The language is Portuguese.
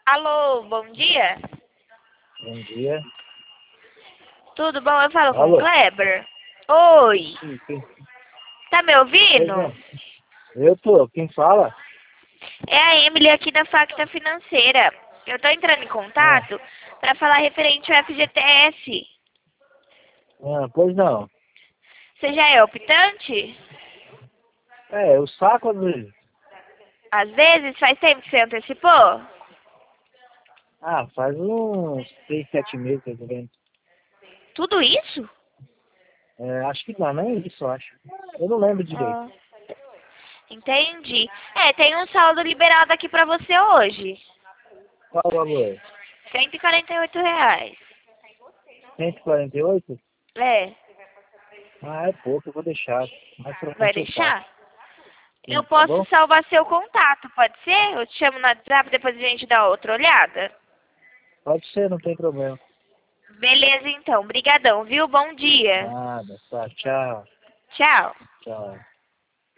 Alô, bom dia. Bom dia. Tudo bom? Eu falo com o Alô? Kleber. Oi, Sim. tá me Pois ouvindo? não. Eu tô. Quem fala? É a Emily aqui da Facta Financeira. Eu tô entrando em Ah, contato para falar referente ao FGTS. pois não. Você já é optante? Eu saco às vezes. Às vezes, faz tempo que você antecipou? Faz uns 6, 7 meses, mais ou menos. Tudo isso? Acho que não, nem isso, eu acho. Eu não lembro direito. Ah, entendi. Tem um saldo liberado aqui pra você hoje. Qual o valor? R$ 148. 148? É, É pouco, eu vou deixar. Mais pra vai frente eu saco. deixar? Eu Sim, tá posso bom? salvar seu contato, pode ser? Eu te chamo no WhatsApp, depois a gente dá outra olhada? Pode ser, não tem problema. Beleza, então. Brigadão, viu? Bom dia. Nada, tá. Tchau. Tchau. Tchau.